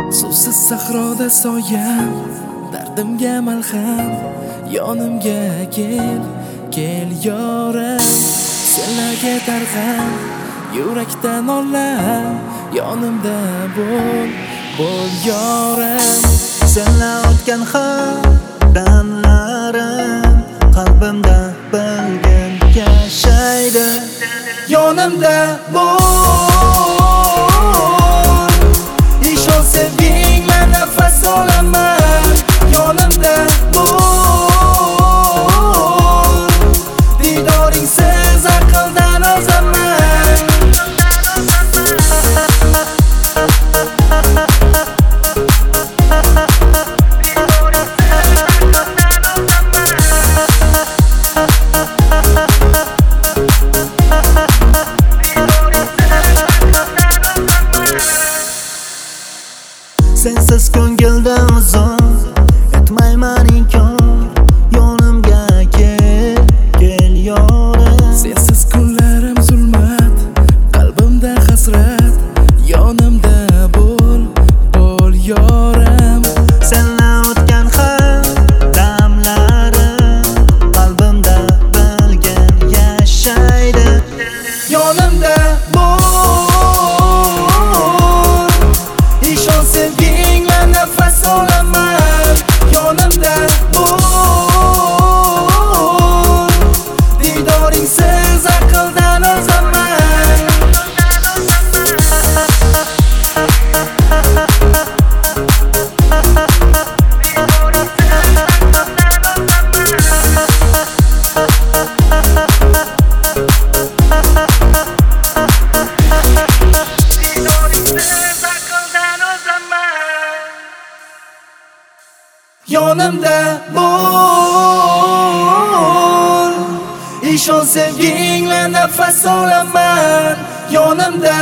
Suvsiz sahroda soyam, dardimga malham. Yonimga kel, kel yorim. Senlarga darg'am, yurakdan olam. Yonimda bo'l, bo'l yorim. Senlar o'tgan har damlarim qalbimda bilgin yashaydi. Yonimda bo'l, ishon sevging men nafas olaman. Yonimda bo'l, didoringsiz aqldan ozaman. Sensiz ko'ngildan uzoq etmayman inkor. Yonimga kel, kel yorim. Sensiz kunlarim zulmat, qalbimda hasrat. Yonimda bo'l, bo'l yorim. Senlar o'tgan har damlarim qalbimda bilgin yashaydi. Yonimda bo'l, ishon sevging men nafas olaman. Yonimda bo'l, didoringsiz aqldan ozaman. Yonimda bo'l, ishon sevging men nafas olaman. Yonimda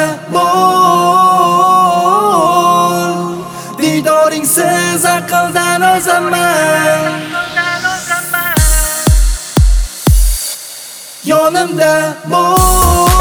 bo'l, didoringsiz aqldan ozaman. Yonimda bo'l.